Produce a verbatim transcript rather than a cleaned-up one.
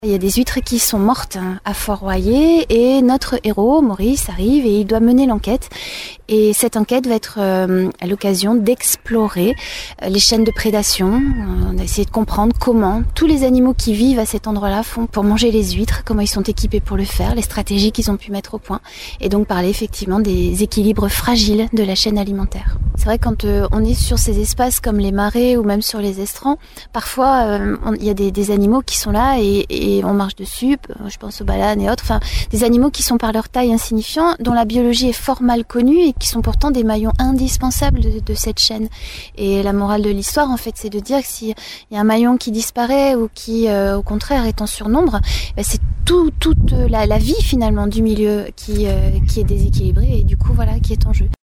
Il y a des huîtres qui sont mortes à Fort-Royer et notre héros, Maurice, arrive et il doit mener l'enquête. Et cette enquête va être euh, à l'occasion d'explorer euh, les chaînes de prédation. On a essayé de comprendre comment tous les animaux qui vivent à cet endroit-là font pour manger les huîtres, comment ils sont équipés pour le faire, les stratégies qu'ils ont pu mettre au point. Et donc parler effectivement des équilibres fragiles de la chaîne alimentaire. C'est vrai quand euh, on est sur ces espaces comme les marais ou même sur les estrans, parfois euh, il y a des, des animaux qui sont là et, et on marche dessus, je pense aux balanes et autres, enfin des animaux qui sont par leur taille insignifiants, dont la biologie est fort mal connue et qui sont pourtant des maillons indispensables de, de cette chaîne. Et la morale de l'histoire, en fait, c'est de dire que s'il y a un maillon qui disparaît ou qui, euh, au contraire, est en surnombre, ben c'est tout, toute la, la vie finalement du milieu qui, euh, qui est déséquilibrée et du coup, voilà, qui est en jeu.